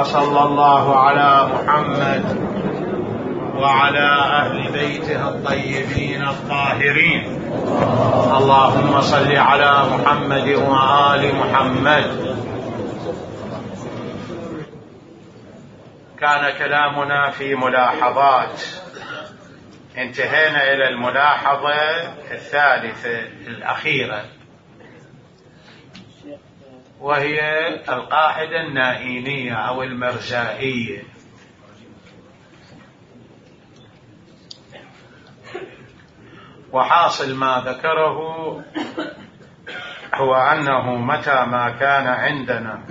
وصلى الله على محمد وعلى أهل بيته الطيبين الطاهرين. اللهم صل على محمد وآل محمد. كان كلامنا في ملاحظات، انتهينا إلى الملاحظة الثالثة الأخيرة، وهي القاعدة النائينية أو المرجائية. وحاصل ما ذكره هو أنه متى ما كان عندنا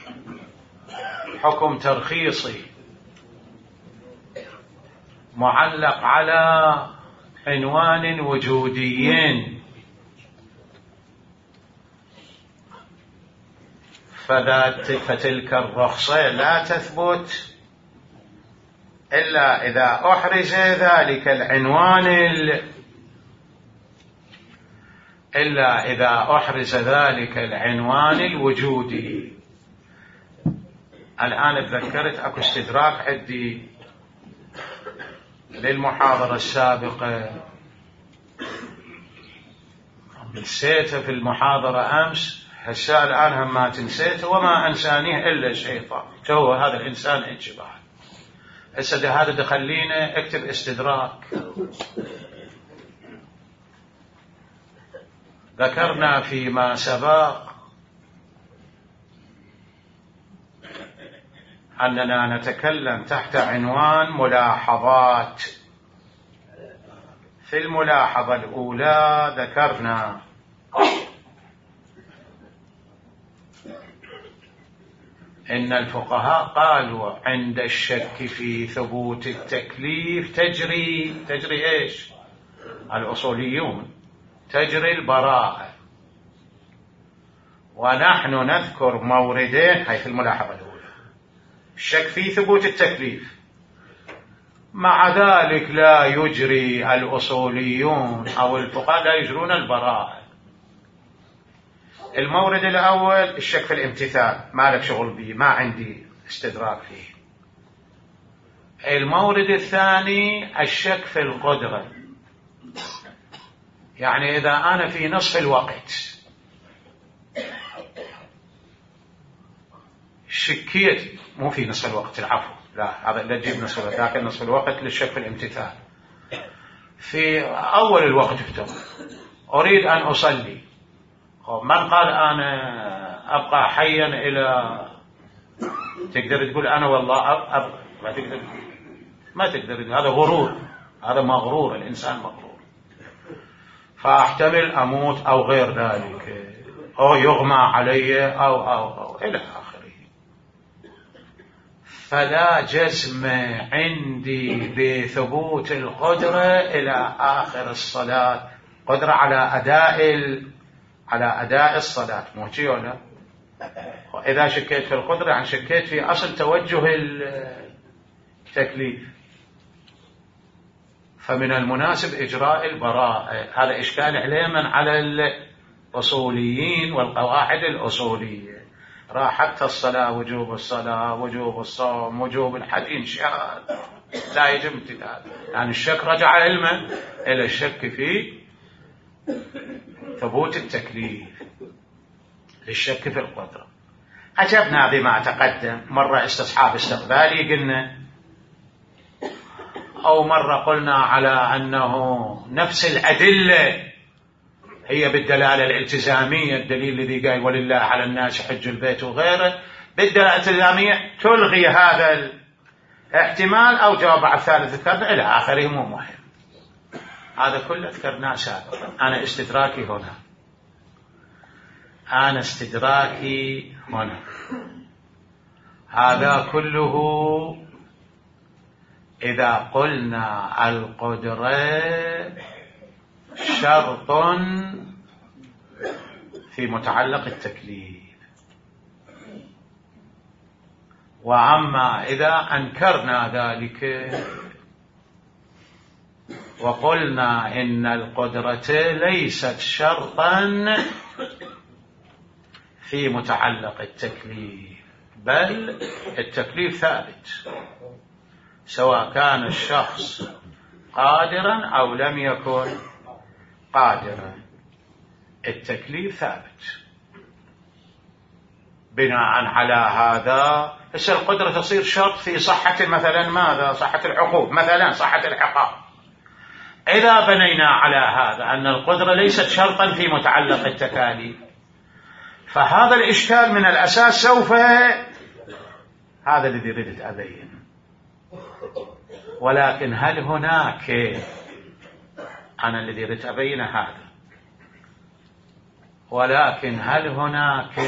حكم ترخيصي معلق على عنوان وجودي، فتلك الرخصة لا تثبت إلا إذا أحرز ذلك العنوان الوجودي. الآن تذكرت أكو استدراك عندي للمحاضرة السابقة، نسيته في المحاضرة أمس، هسه الآن هم ما تنسيته، وما أنسانيه إلا الشيطان. هو هذا الإنسان انشباه. هسه هذا دخلينا اكتب استدراك. ذكرنا فيما سبق أننا نتكلم تحت عنوان ملاحظات. في الملاحظة الأولى ذكرنا إن الفقهاء قالوا عند الشك في ثبوت التكليف تجري إيش؟ الأصوليون تجري البراءة. ونحن نذكر موردين، هاي في الملاحظة الأولى، الشك في ثبوت التكليف، مع ذلك لا يجري الأصوليون أو الفقهاء لا يجرون البراءة. المورد الأول الشك في الامتثال، ما لك شغل به، ما عندي استدراك فيه. المورد الثاني الشك في القدرة، يعني إذا أنا في نصف الوقت شكيت، مو في نصف الوقت، العفو، لا هذا لا تجيب نصف الوقت، لكن نصف الوقت للشك في الامتثال. في أول الوقت أريد أن أصلي، من قال أنا أبقى حيا إلى، تقدر تقول أنا والله أبقى، ما تقدر، هذا غرور، هذا مغرور، الإنسان مغرور. فأحتمل أموت أو غير ذلك، أو يغمى علي أو إلى آخره. فلا جزم عندي بثبوت القدرة إلى آخر الصلاة، قدرة على أداء الصلاة، مو شيء ولا؟ وإذا شكيت في القدرة يعني شكيت في أصل توجه التكليف، فمن المناسب إجراء البراءة. هذا إشكال عليما على الأصوليين والقواعد الأصولية. راح حتى الصلاة، وجوب الصلاة، وجوب الصوم، وجوب الحج، إن شاء لا يجب امتثال، يعني الشك رجع علما إلى الشك في ثبوت التكليف، للشك في القدرة. أجبنا بما تقدم، مرة استصحاب استقبالي قلنا، أو مرة قلنا على أنه نفس الأدلة هي بالدلالة الالتزامية، الدليل الذي قال ولله على الناس حج البيت وغيره، بالدلالة الالتزامية تلغي هذا الاحتمال، أو جواب على الثالث ذكرنا إلى آخره، مو مهم. هذا كله ذكرناه سابقا. أنا استدراكي هنا هذا كله إذا قلنا القدرة شرط في متعلق التكليف، وأما إذا أنكرنا ذلك وقلنا إن القدرة ليست شرطا في متعلق التكليف، بل التكليف ثابت سواء كان الشخص قادرا أو لم يكن قادرا، التكليف ثابت. بناء على هذا القدرة تصير شرط في صحة مثلا ماذا؟ صحة العقوب مثلا، صحة العقاب. إذا بنينا على هذا أن القدرة ليست شرطا في متعلق التكاليف، فهذا الإشكال من الأساس سوف، هذا الذي ردت أبين. ولكن هل هناك، أنا الذي ردت أبين هذا، ولكن هل هناك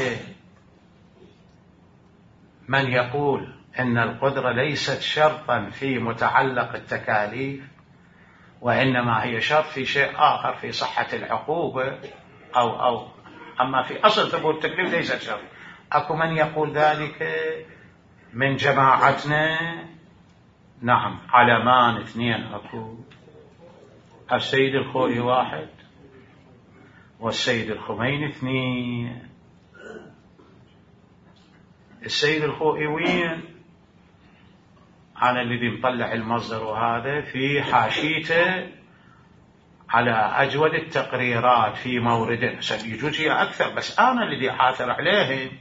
من يقول إن القدرة ليست شرطا في متعلق التكاليف، وإنما هي شرط في شيء آخر في صحة العقوبة أو أما في أصل ثبوت التكليف ليست شرط؟ أكو من يقول ذلك من جماعتنا؟ نعم، علمان اثنين أكو، السيد الخوئي واحد والسيد الخميني اثنين. السيد الخوئي وين؟ أنا الذي مطلع المصدر وهذا في حاشيته على أجود التقريرات في مورد، يجوز هي أكثر بس أنا الذي حاثر عليهم.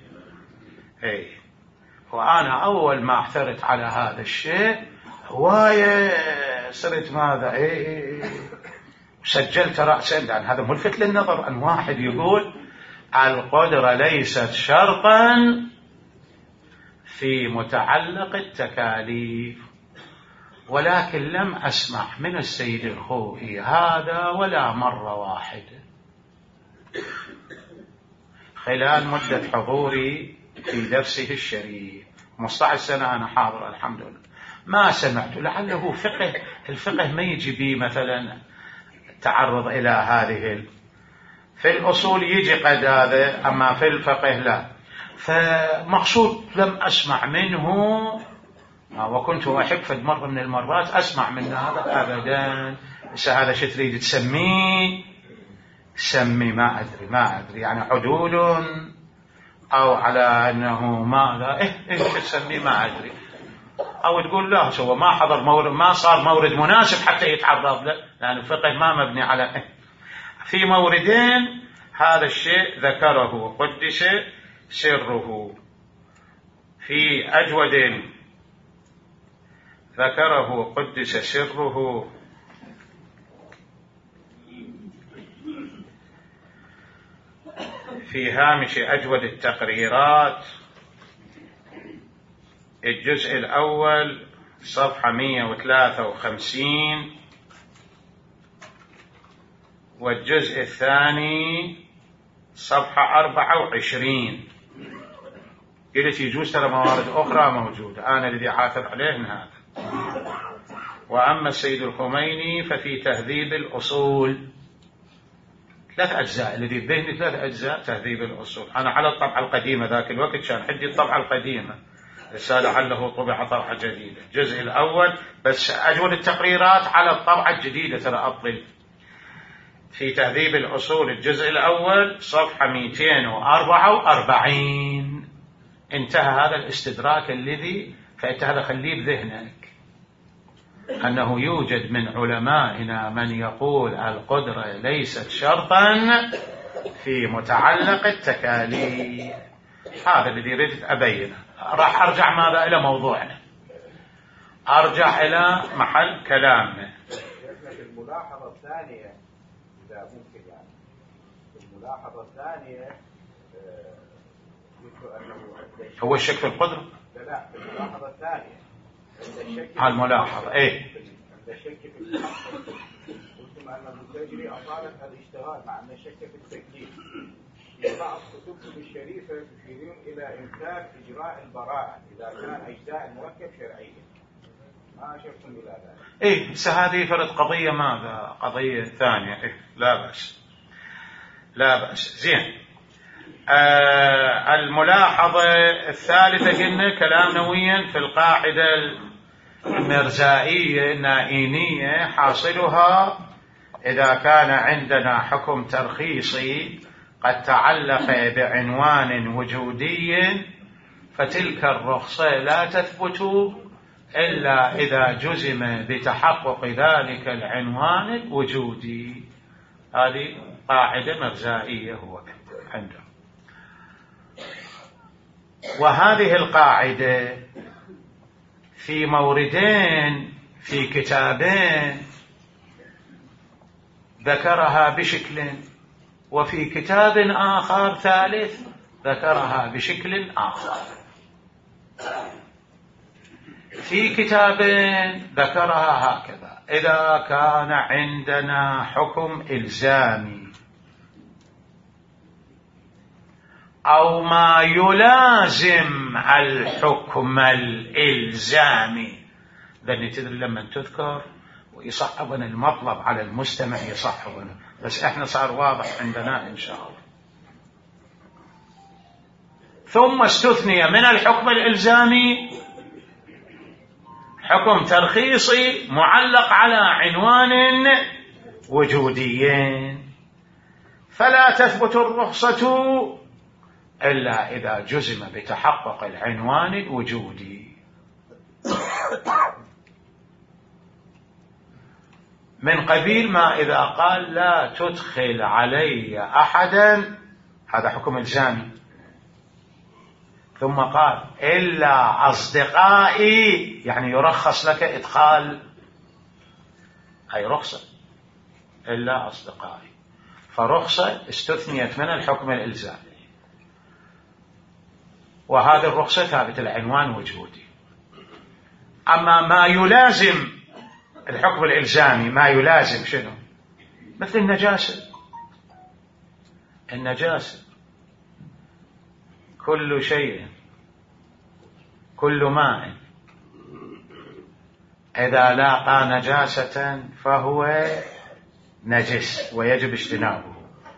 وأنا أول ما اعثرت على هذا الشيء هواية صرت ماذا سجلت رأسا، لأن هذا ملفت للنظر أن واحد يقول القدرة ليست شرطا في متعلق التكاليف، ولكن لم أسمع من السيد الخوئي هذا ولا مرة واحدة خلال مدة حضوري في درسه الشريف. 15 سنة أنا حاضر الحمد لله، ما سمعت. لعله فقه، الفقه ما يجي بي مثلا تعرض إلى هذه في الأصول يجي قد هذا، أما في الفقه لا. فمقصود لم أسمع منه، وكنت أحب في مرة من المرات أسمع من هذا أبدا. هذا شو تريد تسميه؟ سمي ما أدري يعني عدول أو على أنه ماذا شو تسميه ما أدري، أو تقول لا هو ما حضر مورد، ما صار مورد مناسب حتى يتعرض له، لأن الفقه ما مبني على في موردين هذا الشيء ذكره قدس سره، في أجود ذكره قدس سره في هامش أجود التقريرات الجزء الأول صفحة 153 والجزء الثاني صفحة 24. قلت يجوز ترى موارد أخرى موجودة، أنا الذي حاثر عليه هذا. وأما السيد الخميني ففي تهذيب الأصول 3 أجزاء، الذي بذهني 3 أجزاء تهذيب الأصول. أنا على الطبعة القديمة ذاك الوقت كان عندي الطبعة القديمة، رسالة لعله طبع طبعة جديدة، الجزء الأول بس أجود التقريرات على الطبعة الجديدة ترى أطلب. في تهذيب الأصول الجزء الأول صفحة 244 انتهى هذا الاستدراك الذي، فأنت هذا خليه بذهنك أنه يوجد من علمائنا من يقول القدرة ليست شرطا في متعلق التكاليف. هذا الذي ردت أبينه. راح أرجع ماذا إلى موضوعنا، أرجع إلى محل كلامنا. الملاحظة الثانية إذا ممكن، يعني الملاحظة الثانية هو الشك في القدرة؟ لا، الملاحظة الثانية الملاحظة عند الشك في الحق قلتم أن المستجري أطالت الاشتغال مع أن الشك في التكليف. في بعض كتبكم الشريفة تشيرون إلى إمكان إجراء البراءة إذا كان أجزاء المركب شرعية. ما أشرتم إلى ذلك؟ بس هذه فرد قضية ماذا؟ قضية ثانية. لا بأس زين. الملاحظة الثالثة قلنا كلام نويا في القاعدة المرزائية النائينية، حاصلها إذا كان عندنا حكم ترخيصي قد تعلق بعنوان وجودي فتلك الرخصة لا تثبت إلا إذا جزم بتحقق ذلك العنوان الوجودي. هذه قاعدة مغزائية هو عنده. وهذه القاعدة في موردين في كتابين ذكرها بشكل، وفي كتاب آخر ثالث ذكرها بشكل آخر. في كتاب ذكرها هكذا: إذا كان عندنا حكم إلزامي أو ما يلازم الحكم الإلزامي، لأني تدري لما تذكر ويصعبنا المطلب على المستمع يصعبنا، بس احنا صار واضح عندنا إن شاء الله. ثم استثني من الحكم الإلزامي حكم ترخيصي معلق على عنوان وجودي، فلا تثبت الرخصة إلا إذا جزم بتحقق العنوان الوجودي. من قبيل ما إذا قال لا تدخل علي أحدا، هذا حكم إلزامي، ثم قال إلا أصدقائي، يعني يرخص لك إدخال، أي رخصة إلا أصدقائي، فرخصة استثنيت من الحكم الإلزامي، وهذه الرخصة ثابت العنوان وجودي. أما ما يلازم الحكم الإلزامي، ما يلازم شنو؟ مثل النجاسة. النجاسة كل شيء، كل ماء إذا لاقى نجاسة فهو نجس ويجب اجتنابه.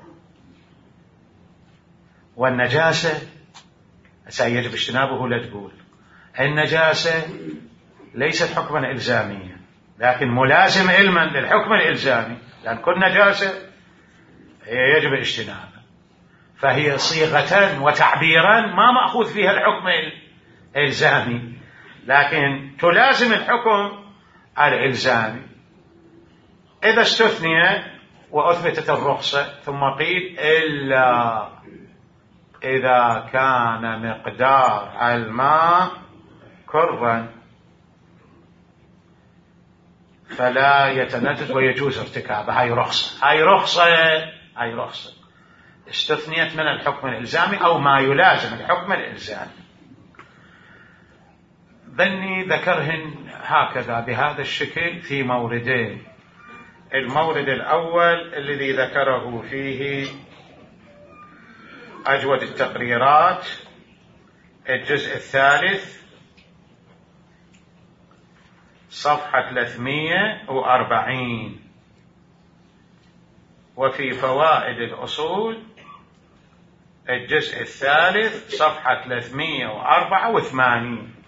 والنجاسة سيجب اجتنابه، لا تقول النجاسة ليست حكما إلزاميا لكن ملازم علما للحكم الإلزامي، لأن كل نجاسة يجب اجتنابها، فهي صيغة وتعبيرا ما مأخوذ فيها الحكم الإلزامي لكن تلازم الحكم الإلزامي. إذا استثني وأثبتت الرخصة ثم قيل إلا إذا كان مقدار الماء كرا فلا يتنجس ويجوز ارتكابه. هاي رخصة استثنيت من الحكم الإلزامي أو ما يلازم الحكم الإلزامي. ظني ذكرهن هكذا بهذا الشكل في موردين. المورد الأول الذي ذكره فيه أجود التقريرات، الجزء الثالث صفحة 340، وفي فوائد الأصول الجزء الثالث صفحة 384.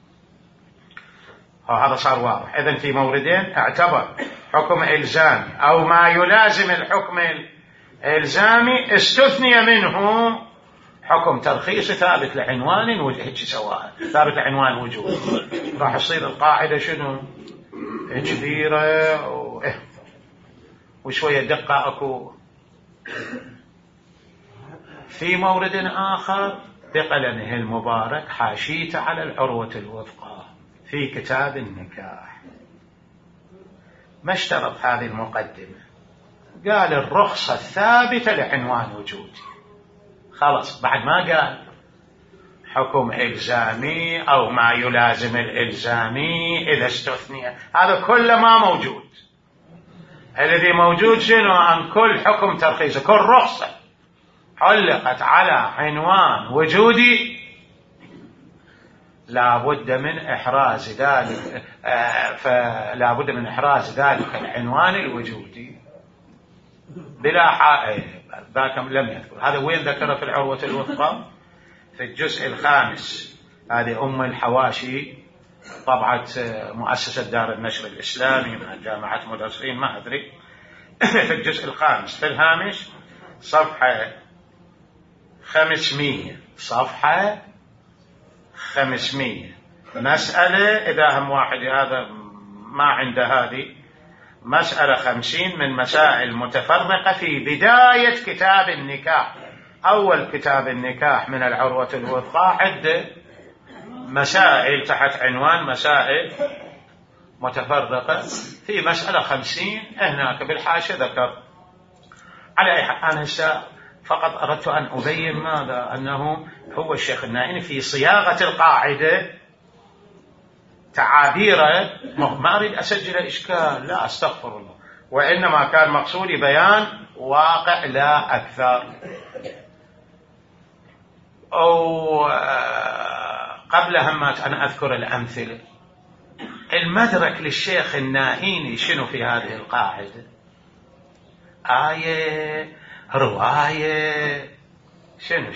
هذا صار واضح. إذن في موردين اعتبر حكم إلزامي أو ما يلازم الحكم الإلزامي استثني منه حكم ترخيص ثابت لعنوان وجه سواء، ثابت لعنوان وجود. راح يصير القاعدة شنو؟ كبيرة وشوية دقة أكو. في مورد آخر بقلمه المبارك حاشيت على العروة الوثقى في كتاب النكاح، ما اشترط هذه المقدمة، قال الرخصة الثابتة لعنوان وجودي، خلاص بعد ما قال حكم إلزامي أو ما يلازم الإلزامي إذا استثني، هذا كله ما موجود. الذي موجود شنو؟ أن كل حكم ترخيص، كل رخصة علقت على عنوان وجودي لا بد من إحراز ذلك، فلا بد من إحراز ذلك العنوان الوجودي بلا ذاك لم يذكر. هذا وين ذكره؟ في العروة الوثقى في الجزء الخامس. هذه أم الحواشي، طبعة مؤسسة دار النشر الإسلامي من جامعة مدرسين ما أدري، في الجزء الخامس في الهامش صفحة 500، صفحة 500 مسألة. إذا هم واحد هذا ما عنده هذه مسألة 50 من مسائل متفرقة في بداية كتاب النكاح. أول كتاب النكاح من العروة الوثقى عدة مسائل تحت عنوان مسائل متفرقة، في مسألة 50 هناك بالحاشية ذكر. على أي حال أنا فقط أردت أن أبين ماذا أنه هو الشيخ النائيني في صياغة القاعدة تعابيره، ما أريد أسجل إشكال، لا أستغفر الله، وإنما كان مقصودي بيان واقع لا أكثر. أو قبل همات أن أذكر الأمثلة، المدرك للشيخ النائيني شنو في هذه القاعدة؟ آية، رواية، شنو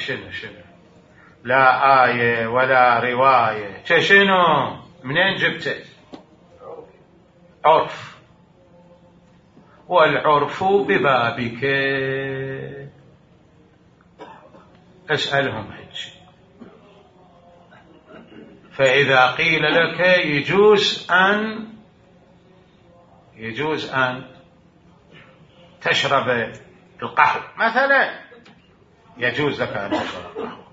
لا آية ولا رواية، شنو منين جبته؟ عرف، والعرف ببابك. اسألهم هيك. فإذا قيل لك يجوز أن تشرب القهوة مثلا، يجوز لك أن تشرب القهوة.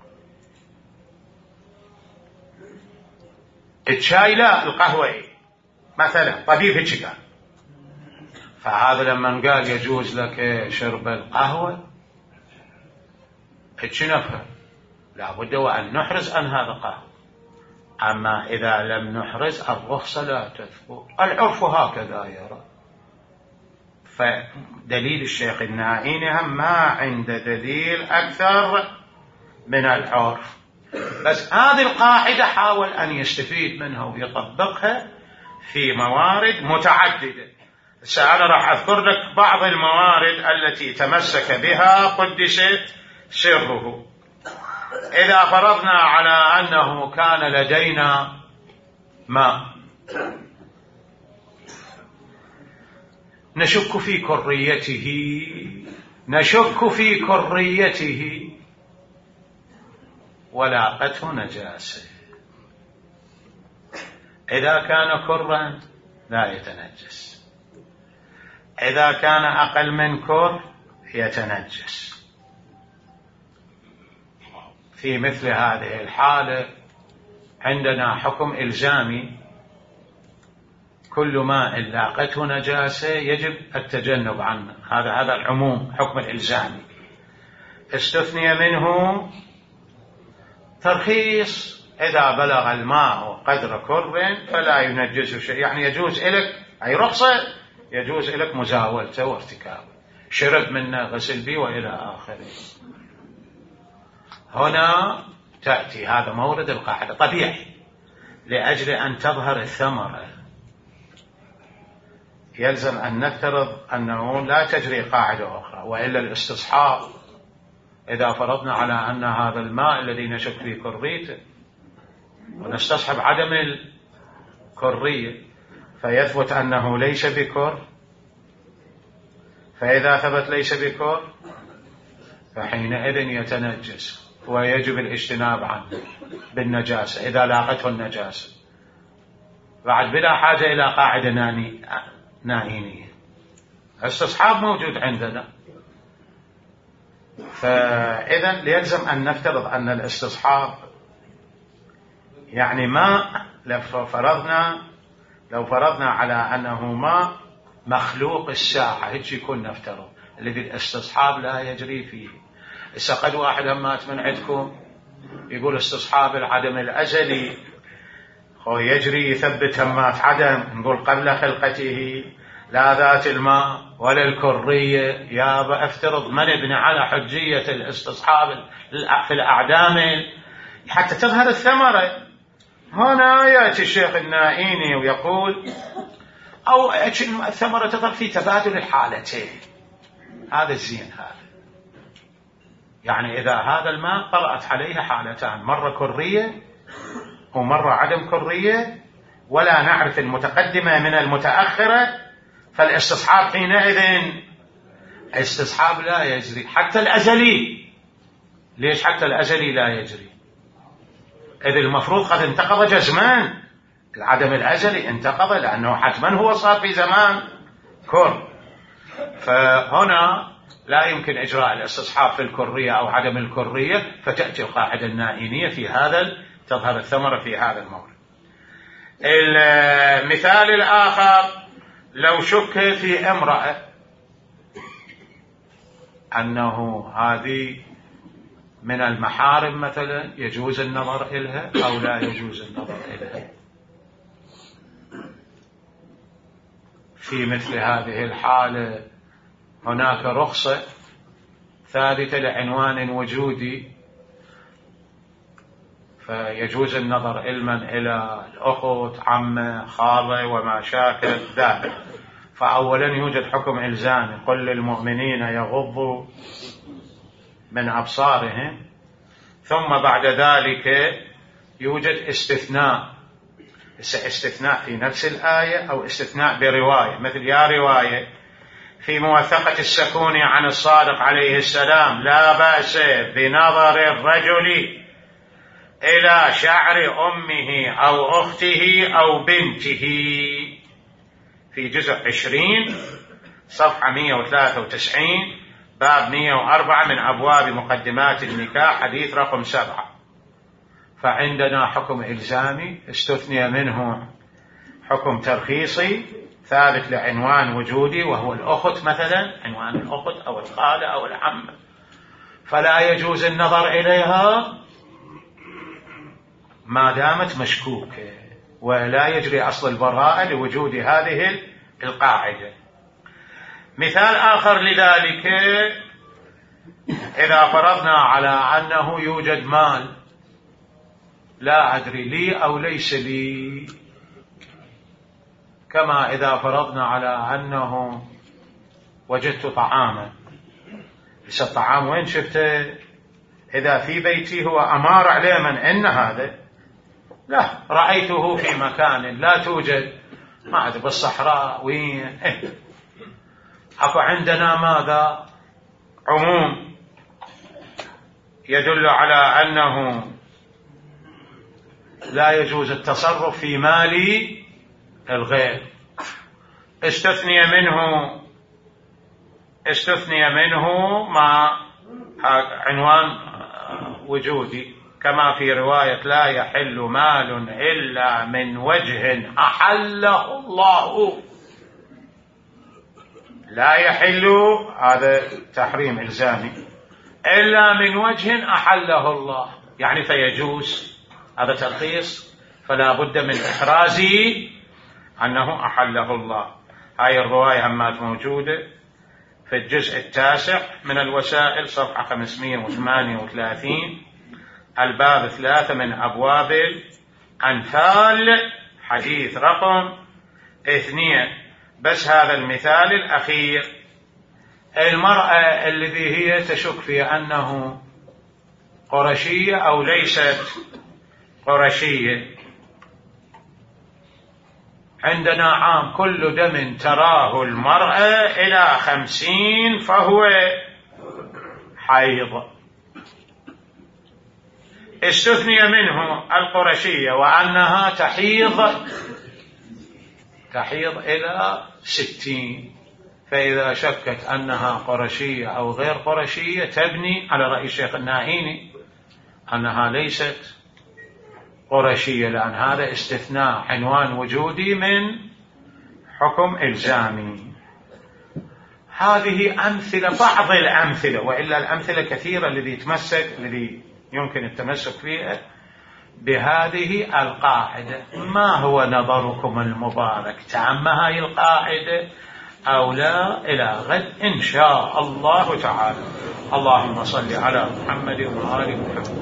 الشاي لا، القهوة مثلا، طبيب هيك قال. فهذا لما قال يجوز لك شرب القهوة هيك نفهم لابد وأن نحرز أن هذا قهوة. أما إذا لم نحرز الرخصة لا تثبت. العرف هكذا يرى. فدليل الشيخ النائيني هم ما عنده دليل أكثر من العرف، بس هذه القاعدة حاول أن يستفيد منها ويطبقها في موارد متعددة. أنا راح أذكر لك بعض الموارد التي تمسك بها قدست سره. إذا فرضنا على أنه كان لدينا ماء نشك في كريته ولاقته نجاسة، إذا كان كرا لا يتنجس، إذا كان أقل من كر يتنجس. في مثل هذه الحالة عندنا حكم إلزامي، كل ماء لاقته نجاسة يجب التجنب عنه. هذا العموم حكم الإلزامي. استثني منه ترخيص، إذا بلغ الماء قدر كر فلا ينجس شيء، يعني يجوز لك أي رخصة، يجوز لك مزاولته وارتكابه، شرب منه، غسل به وإلى آخره. هنا تأتي هذا مورد القاعدة طبيعي. لأجل أن تظهر الثمرة يلزم أن نفترض أنه لا تجري قاعدة أخرى، وإلا الاستصحاب إذا فرضنا على أن هذا الماء الذي نشك في كريته ونستصحب عدم الكرية فيثبت أنه ليس بكر، فإذا ثبت ليس بكر فحينئذ يتنجس ويجب الاجتناب عنه بالنجاسة إذا لاقته النجاسة، بعد بلا حاجة إلى قاعدة نائينية. استصحاب موجود عندنا. فإذا يلزم أن نفترض أن الاستصحاب يعني ماء، لو فرضنا على أنه ماء مخلوق الساحة، هيك يكون نفترض الذي الاستصحاب لا يجري فيه. إذا قد واحد همات من عندكم يقول استصحاب العدم الأزلي يجري، يثبت همات عدم، نقول قبل خلقته لا ذات الماء ولا الكرية. يا افترض من ابن على حجية الاستصحاب في الأعدام حتى تظهر الثمرة. هنا يأتي الشيخ النائيني ويقول أو الثمرة تظهر في تبادل الحالتين. هذا الزين هذا، يعني إذا هذا الماء طرأت عليه حالتان، مرة كرية ومرة عدم كرية، ولا نعرف المتقدمة من المتأخرة، فالاستصحاب حينئذ استصحاب لا يجري حتى الأزلي. ليش حتى الأزلي لا يجري؟ إذ المفروض قد انتقض جزمان، العدم الأزلي انتقض لأنه حتما هو صار في زمان كر، فهنا لا يمكن إجراء الاستصحاب في الكرية أو عدم الكرية، فتأتي القاعدة النائينية في هذا، تظهر الثمرة في هذا المورد. المثال الآخر: لو شك في امرأة أنه هذه من المحارم مثلا يجوز النظر إليها أو لا يجوز النظر إليها، في مثل هذه الحالة هناك رخصة ثالثة لعنوان وجودي، فيجوز النظر علما إلى الأخت، عمة، خالة وما شاكل ذلك. فأولا يوجد حكم إلزامي: قل للمؤمنين يغضوا من أبصارهم. ثم بعد ذلك يوجد استثناء في نفس الآية أو استثناء برواية، مثل يا رواية في موثقة السكون عن الصادق عليه السلام: لا بأس بنظر الرجل إلى شعر أمه أو أخته أو بنته، في جزء 20 صفحة 193 باب 104 من أبواب مقدمات النكاح، حديث رقم 7. فعندنا حكم إلزامي استثني منه حكم ترخيصي ثابت لعنوان وجودي وهو الأخت مثلا، عنوان الأخت أو الخالة أو العمة، فلا يجوز النظر إليها ما دامت مشكوكة، ولا يجري أصل البراءة لوجود هذه القاعدة. مثال آخر لذلك: إذا فرضنا على أنه يوجد مال لا أدري لي أو ليس لي، كما إذا فرضنا على أنه وجدت طعاما، بس الطعام وين شفته؟ إذا في بيتي هو أمار عليه من إن هذا، لا، رأيته في مكان لا توجد، ما أدري بالصحراء وين، أكو عندنا ماذا؟ عموم يدل على أنه لا يجوز التصرف في مال الغير. استثني منه ما عنوان وجودي، كما في رواية: لا يحل مال إلا من وجه أحله الله. لا يحل، هذا تحريم إلزامي، إلا من وجه أحله الله، يعني فيجوز، هذا ترخيص، فلا بد من إحراز أنه أحله الله. هاي الرواية همات موجودة في الجزء 9 من الوسائل صفحة 538 الباب 3 من أبواب الأنفال، حديث رقم 2. بس هذا المثال الأخير: المرأة الذي هي تشك في أنه قرشية أو ليست قرشية، عندنا عام كل دم تراه المرأة إلى 50 فهو حيض. استثني منه القرشية وأنها تحيض إلى 60، فإذا شكت أنها قرشية أو غير قرشية تبني على رأي الشيخ النائيني أنها ليست قرشية، لأن هذا استثناء عنوان وجودي من حكم إلزامي. هذه أمثلة، بعض الأمثلة، وإلا الأمثلة كثيرة الذي يمكن التمسك فيها بهذه القاعدة. ما هو نظركم المبارك؟ تام هاي القاعدة أو لا؟ إلى غد إن شاء الله تعالى. اللهم صل على محمد وآل محمد.